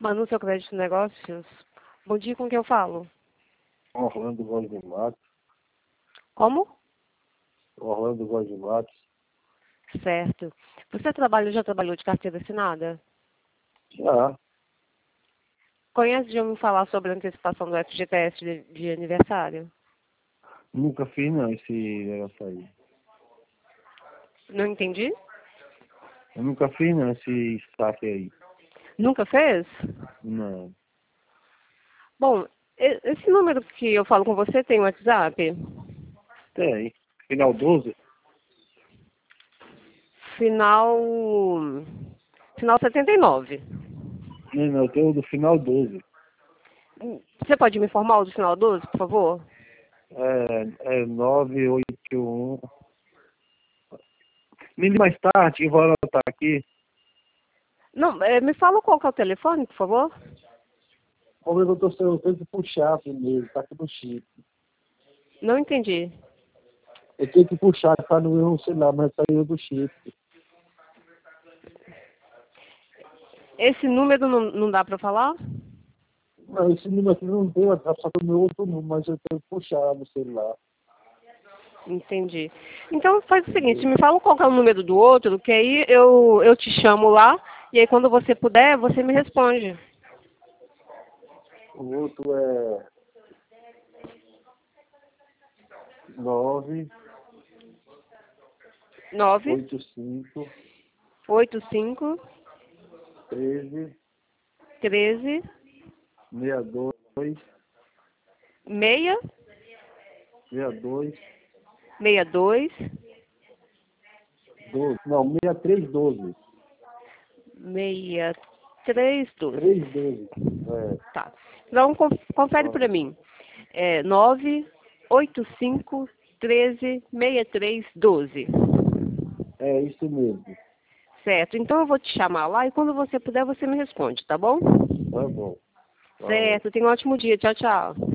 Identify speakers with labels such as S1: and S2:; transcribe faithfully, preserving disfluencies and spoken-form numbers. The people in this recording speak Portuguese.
S1: Manu, seu crédito negócios. Bom dia, com quem eu falo?
S2: Orlando Voz de Matos.
S1: Como?
S2: Orlando Voz de Matos.
S1: Certo. Você trabalha, já trabalhou de carteira assinada?
S2: Já.
S1: Conhece de me falar sobre a antecipação do F G T S de, de aniversário?
S2: Nunca fiz não esse negócio aí.
S1: Não entendi?
S2: Eu nunca fiz não esse saque aí.
S1: Nunca fez?
S2: Não.
S1: Bom, e- esse número que eu falo com você tem WhatsApp?
S2: Tem. Final doze?
S1: Final... Final setenta e nove.
S2: Não, não, eu tenho do final doze.
S1: Você pode me informar o do final doze, por favor?
S2: É, é nove oito um. Me ligue mais tarde, eu vou anotar aqui.
S1: Não, é, me fala qual que é o telefone, por favor?
S2: Como eu tô eu tenho que puxar primeiro, tá aqui no chip.
S1: Não entendi.
S2: Eu tenho que puxar, tá no meu celular, mas saiu do chip.
S1: Esse número não, não dá para falar?
S2: Não, esse número aqui não tem WhatsApp, só que o meu outro número, mas eu tenho que puxar no celular.
S1: Entendi. Então faz o seguinte, me fala qual que é o número do outro, que aí eu, eu te chamo lá, e aí quando você puder, você me responde.
S2: O outro é nove
S1: nove
S2: oito cinco
S1: oito cinco
S2: treze
S1: treze
S2: sessenta e dois
S1: seis
S2: sessenta e dois
S1: sessenta e dois
S2: doze. Não, sessenta e três doze.
S1: sessenta e três doze.
S2: três doze. É.
S1: Tá. Então conf- confere
S2: Ó,
S1: para mim. É nove oito cinco treze sessenta e três doze.
S2: é isso mesmo.
S1: Certo. Então eu vou te chamar lá e quando você puder, você me responde, tá bom?
S2: Tá bom. Tá bom.
S1: Certo. Tenha um ótimo dia. Tchau, tchau.